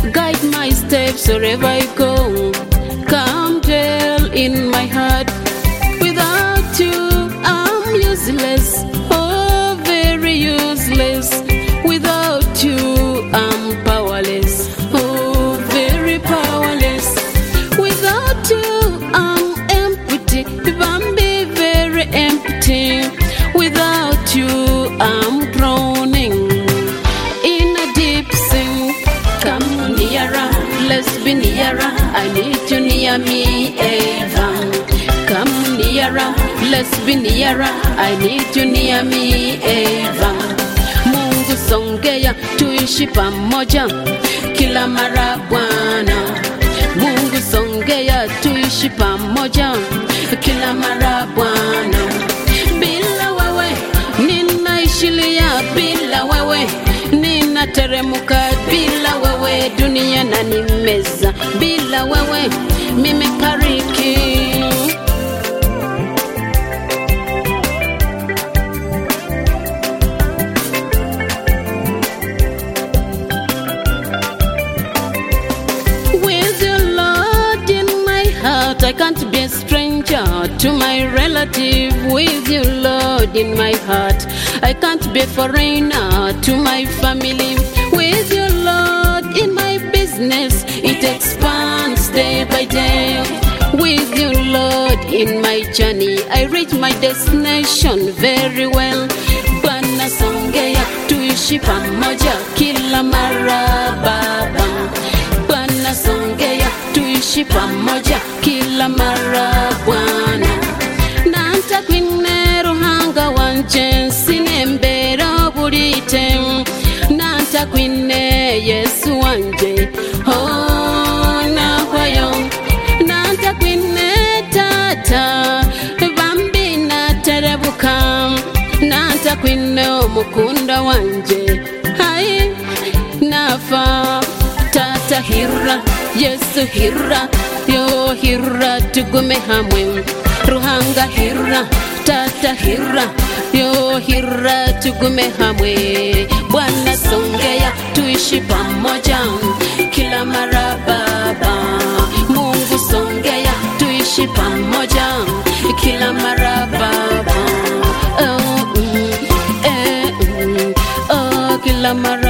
guide my steps wherever I go. Come dwell in my heart. Without you, I'm useless, oh, very useless. Without you, I'm powerless, oh, very powerless. Without you, I'm empty, Bambi, very empty. Without you, I'm drowning in a deep sea. Come nearer, let's be nearer. I need you near me, Eva. Come nearer, let's be nearer. I need you near me, Eva. Mungu songea, tuishi pamoja kila mara Bwana. Mungu songea, tuishi pamoja kila mara Bwana. Bila wewe ninaishilia, bila wewe ninateremuka, bila wewe dunia na nimeza, bila wewe mimepariki. With your Lord in my heart, I can't be a stranger to my relative. With you, Lord, in my heart, I can't be a foreigner to my family. With you, Lord, in my business, it expands day by day. With you, Lord, in my journey, I reach my destination very well. Bwana songea, tuishi pamoja kila mara Baba. Bwana songea, tuishi pamoja kila mara Bwana. Nanta kwine ruhanga wanje sinembera burite. Nanta kwine Yesu wanje oh nahwayo. Nanta kwine tata Bambi naterebuka. Nanta kwine omukunda wanje hai nafa. Tata hira, Yesu hira, yo hira tugume hamwe. Ruhanga hira, tata hira, yo hira tugume hamwe. Bwana songea, tuishi pamoja kila mara Baba. Mungu songea, tuishi pamoja kila mara Baba. Oh, kila mara